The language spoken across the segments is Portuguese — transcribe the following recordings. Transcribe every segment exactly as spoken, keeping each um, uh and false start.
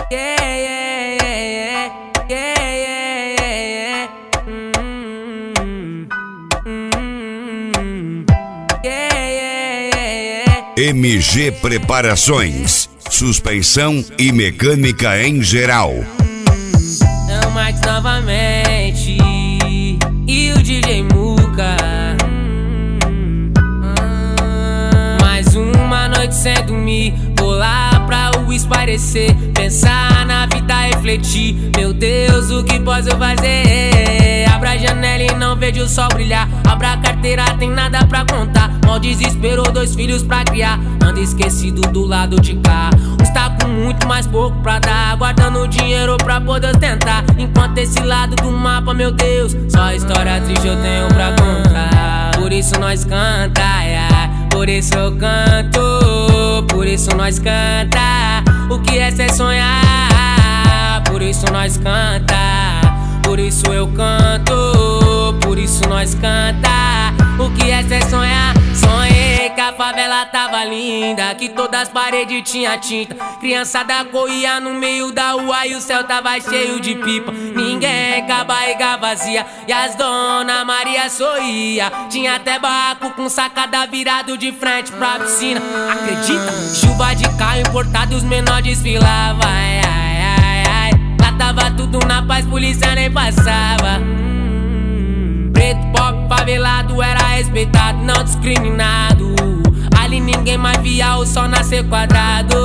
Yeah, yeah, yeah, yeah, yeah, yeah, yeah. Mm, mm, yeah, yeah, yeah, yeah. M G Preparações, suspensão e mecânica em geral. É o Max novamente e o D J Muka. Mais uma noite sem dormir, vou lá pra o esparecer, pensar na vida, refletir. Meu Deus, o que posso eu fazer? Abra a janela e não vejo o sol brilhar. Abra a carteira, tem nada pra contar. Mal desespero, dois filhos pra criar. Ando esquecido do lado de cá. Está com muito mais pouco pra dar, guardando dinheiro pra poder tentar. Enquanto esse lado do mapa, meu Deus, só história triste eu tenho pra contar. Por isso nós canta, yeah. Por isso eu canto, por isso nós canta. O que é ser sonhar? Por isso nós canta, por isso eu canto, por isso nós canta. O que é ser sonhar? Sonhei que a favela tava linda, que todas as paredes tinha tinta. Criançada corria no meio da rua e o céu tava cheio de pipa. Ninguém com a barriga vazia e as dona Maria sorria. Tinha até barraco com sacada virado de frente pra piscina. Acredita? Chuva de carro importado, os menores desfilavam. Ai, ai, ai, ai. Lá tava tudo na paz, polícia nem passava. Preto, pobre, favelado era respeitado, não discriminado. Ali ninguém mais via o sol nascer quadrado.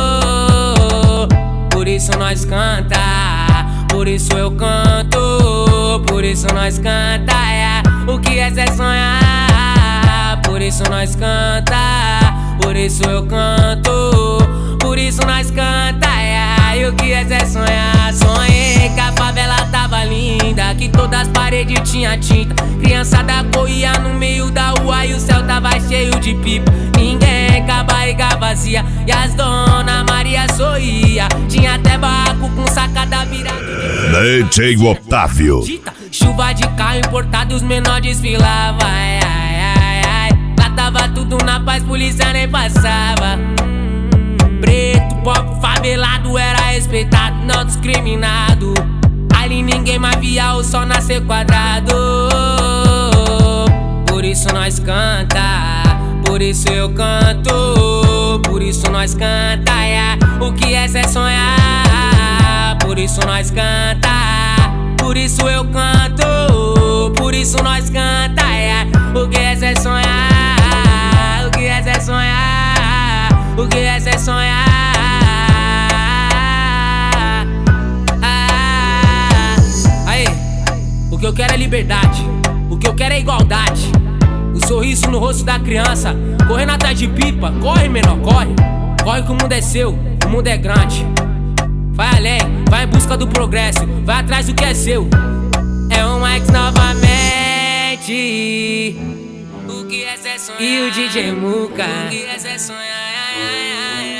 Por isso nós canta, por isso eu canto, por isso nós canta, yeah. O que é ser sonhar? Por isso nós canta, por isso eu canto, por isso nós canta, yeah. E o que é ser sonhar? Sonhei que a favela tava linda, que todas as paredes tinha tinta. Criançada corria no meio da rua e o céu tava cheio de pipa. Ninguém com a barriga vazia e as dona Maria sorria. Tinha até barraco com sacada virada de... D J Otávio. Chuva de carro importado, os menores desfilavam. Ai, ai, ai, ai. Lá tava tudo na paz, polícia nem passava. Preto, pobre, favelado era respeitado, não discriminado. Ali ninguém mais via o sol nascer quadrado. Por isso nós canta, por isso eu canto, por isso nós canta, yeah. O que é ser sonhar? Por isso nós canta, por isso eu canto, por isso nós canta, yeah. O que é ser sonhar? O que é ser sonhar? O que é ser sonhar? Ah, aí, o que eu quero é liberdade, o que eu quero é igualdade. O sorriso no rosto da criança, correndo atrás de pipa. Corre, menor, corre. Corre que o mundo é seu, o mundo é grande. Vai além, vai em busca do progresso, vai atrás do que é seu. É o Mike novamente, o que é ser sonhar? E o D J Muka, o que é ser sonhar?